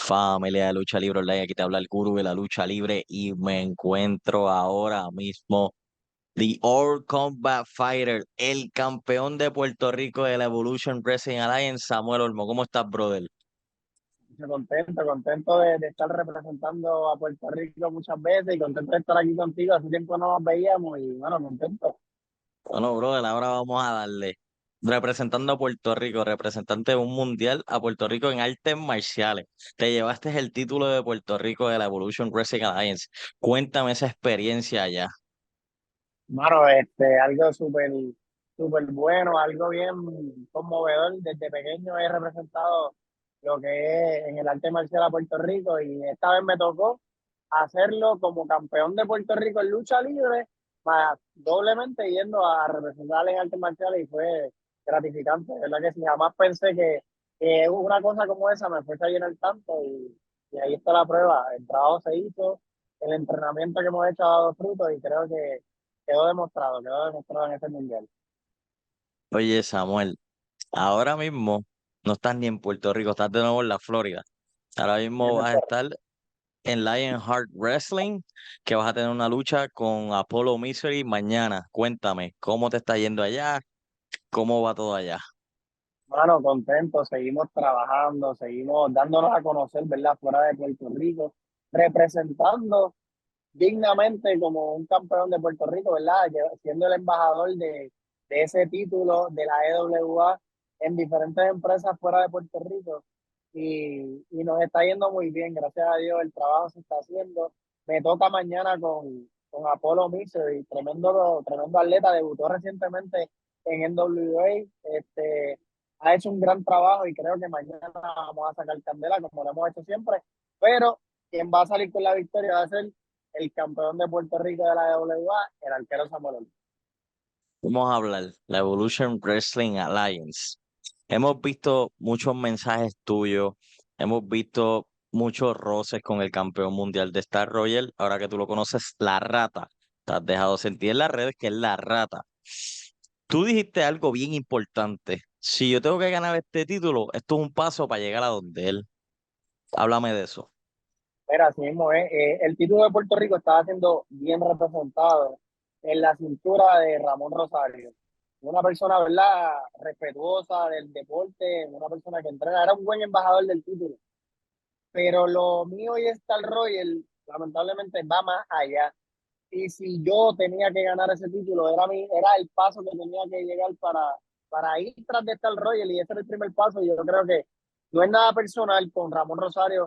Familia de lucha libre online, aquí te habla el gurú de la lucha libre y me encuentro ahora mismo The All Combat Fighter, el campeón de Puerto Rico de la Evolution Wrestling Alliance, Samuel Olmo. ¿Cómo estás, brother? Contento de estar representando a Puerto Rico muchas veces y contento de estar aquí contigo. Hace tiempo no nos veíamos y bueno, contento. Bueno, brother, ahora vamos a darle. Representando a Puerto Rico, representante de un mundial a Puerto Rico en artes marciales. Te llevaste el título de Puerto Rico de la Evolution Wrestling Alliance. Cuéntame esa experiencia allá. Mano, algo súper bueno, algo bien conmovedor. Desde pequeño he representado lo que es en el arte marcial a Puerto Rico y esta vez me tocó hacerlo como campeón de Puerto Rico en lucha libre, más doblemente yendo a representar en artes marciales y fue gratificante. ¿Verdad que sí? Jamás pensé que una cosa como esa me fuese a llenar tanto y ahí está la prueba. El trabajo se hizo, el entrenamiento que hemos hecho ha dado frutos y creo que quedó demostrado en este mundial. Oye, Samuel. Ahora mismo no estás ni en Puerto Rico, estás de nuevo en la Florida. Ahora mismo Eso es vas a correcto. estar en Lionheart Wrestling, que vas a tener una lucha con Apollo Misery mañana. Cuéntame, ¿cómo te está yendo allá? ¿Cómo va todo allá? Mano, contento, seguimos trabajando, seguimos dándonos a conocer, ¿verdad? Fuera de Puerto Rico, representando dignamente como un campeón de Puerto Rico, ¿verdad? Siendo el embajador de ese título de la EWA en diferentes empresas fuera de Puerto Rico. Y nos está yendo muy bien, gracias a Dios, el trabajo se está haciendo. Me toca mañana con Apollo Misery, tremendo atleta, debutó recientemente en NWA, ha hecho un gran trabajo y creo que mañana vamos a sacar candela como lo hemos hecho siempre, pero quien va a salir con la victoria va a ser el campeón de Puerto Rico de la WA, el arquero Samuel Olmo. Vamos a hablar, la Evolution Wrestling Alliance. Hemos visto muchos mensajes tuyos, hemos visto muchos roces con el campeón mundial de Star Royal. Ahora que tú lo conoces, la rata. Te has dejado sentir en las redes que es la rata. Tú dijiste algo bien importante. Si yo tengo que ganar este título, esto es un paso para llegar a donde él. Háblame de eso. Mira, así mismo es. El título de Puerto Rico estaba siendo bien representado en la cintura de Ramón Rosario. Una persona, ¿verdad? Respetuosa del deporte, una persona que entrena, era un buen embajador del título. Pero lo mío y Star Royal, lamentablemente, va más allá. Y si yo tenía que ganar ese título, era el paso que tenía que llegar para ir tras de Star Royal y ese era el primer paso. Y yo creo que no es nada personal con Ramón Rosario,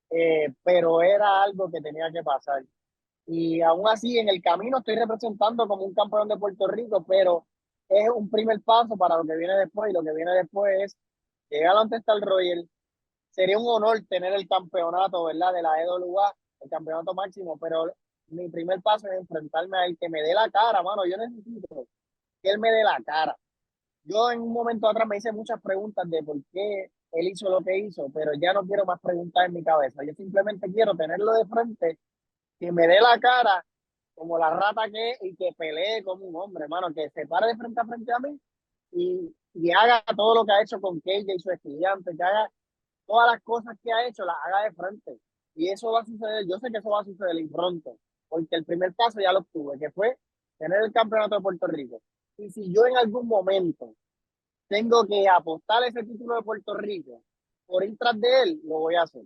pero era algo que tenía que pasar. Y aún así, en el camino estoy representando como un campeón de Puerto Rico, pero es un primer paso para lo que viene después. Y lo que viene después es llegar ante Star Royal. Sería un honor tener el campeonato, ¿verdad? De la EWA, el campeonato máximo, pero mi primer paso es enfrentarme a él, que me dé la cara, mano. Yo necesito que él me dé la cara. Yo en un momento atrás me hice muchas preguntas de por qué él hizo lo que hizo, pero ya no quiero más preguntas en mi cabeza. Yo simplemente quiero tenerlo de frente, que me dé la cara como la rata que es y que pelee como un hombre, hermano, que se pare de frente a frente a mí y haga todo lo que ha hecho con KJ y su estudiante, que haga todas las cosas que ha hecho, las haga de frente. Y eso va a suceder, yo sé que eso va a suceder y pronto, porque el primer paso ya lo obtuve, que fue tener el campeonato de Puerto Rico. Y si yo en algún momento tengo que apostar ese título de Puerto Rico por ir tras de él, lo voy a hacer.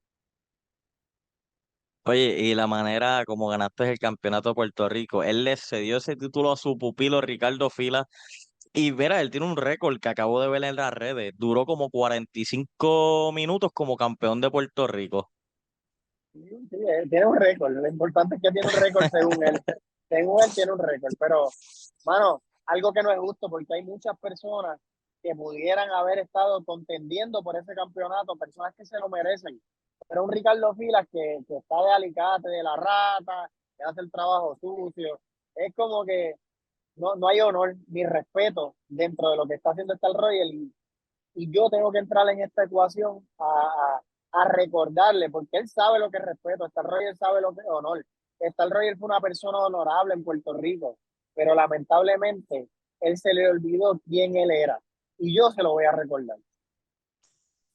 Oye, y la manera como ganaste el campeonato de Puerto Rico, él le cedió ese título a su pupilo Ricardo Fila. Y mira, él tiene un récord que acabo de ver en las redes. Duró como 45 minutos como campeón de Puerto Rico. Sí, sí, tiene un récord, lo importante es que tiene un récord según él tiene un récord, pero, mano, algo que no es justo porque hay muchas personas que pudieran haber estado contendiendo por ese campeonato, personas que se lo merecen, pero un Ricardo Filas que está de alicate, de la rata, que hace el trabajo sucio, es como que no hay honor ni respeto dentro de lo que está haciendo Star Royal y yo tengo que entrar en esta ecuación a recordarle, porque él sabe lo que es respeto, Star Roger sabe lo que es honor. Star Roger fue una persona honorable en Puerto Rico, pero lamentablemente él se le olvidó quién él era. Y yo se lo voy a recordar.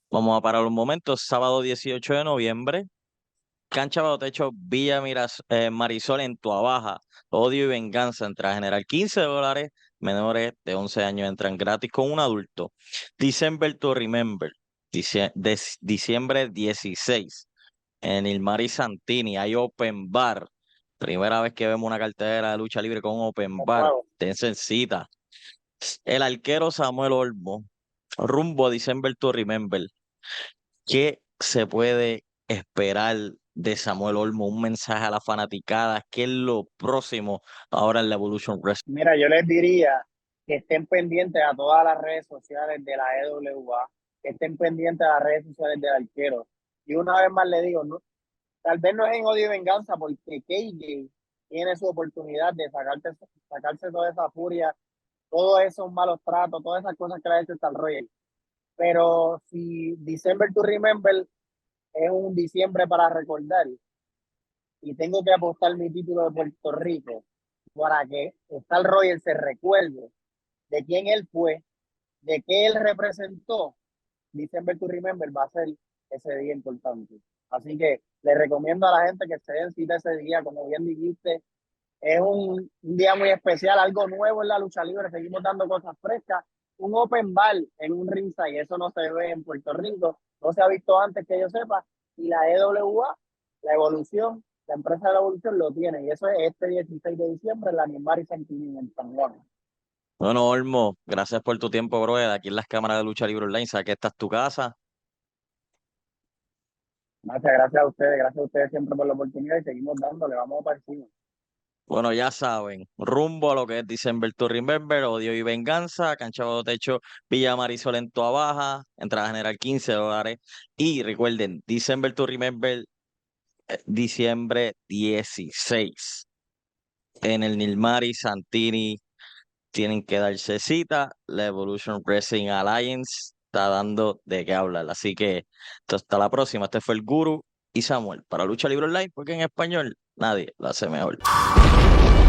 Vamos a parar un momento. Sábado 18 de noviembre. Cancha bajo techo Marisol en Tuabaja. Odio y venganza entra a generar $15. Menores de 11 años entran gratis con un adulto. December to Remember. Diciembre 16. En el Mari Santini hay Open Bar. Primera vez que vemos una cartelera de lucha libre con Open Los Bar. juegos. Dense cita. El arquero Samuel Olmo. Rumbo a December to Remember. ¿Qué se puede esperar de Samuel Olmo? Un mensaje a la fanaticada. ¿Qué es lo próximo ahora en la Evolution Wrestling? Mira, yo les diría que estén pendientes a todas las redes sociales de la EWA, que estén pendientes a las redes sociales del arquero. Y una vez más le digo, no, tal vez no es en odio y venganza, porque KJ tiene su oportunidad de sacarse toda esa furia, todos esos malos tratos, todas esas cosas que le ha hecho Star Royal. Pero si December to Remember es un diciembre para recordar y tengo que apostar mi título de Puerto Rico para que Star Royal se recuerde de quién él fue, de qué él representó, December to Remember va a ser ese día importante. Así que le recomiendo a la gente que se den cita ese día, como bien dijiste, es un día muy especial, algo nuevo en la lucha libre, seguimos dando cosas frescas, un open bar en un ringside, eso no se ve en Puerto Rico, no se ha visto antes que yo sepa, y la EWA, la Evolución, la empresa de la Evolución lo tiene, y eso es este 16 de diciembre en la Nimari Santini en San Juan. Bueno, Olmo, gracias por tu tiempo, brother. Aquí en las cámaras de Lucha Libre Online, sabes que esta es tu casa. Gracias a ustedes siempre por la oportunidad y seguimos dándole, vamos para encima. Bueno, ya saben, rumbo a lo que es December to Remember, Odio y Venganza, Cancha bajo techo, Villa Marisol en Toa Baja, entrada general $15. Y recuerden, December to Remember, diciembre 16. En el Nilmari Santini tienen que darse cita. La Evolution Wrestling Alliance está dando de qué hablar. Así que hasta la próxima. Este fue el Guru y Samuel para Lucha Libre Online, porque en español nadie lo hace mejor.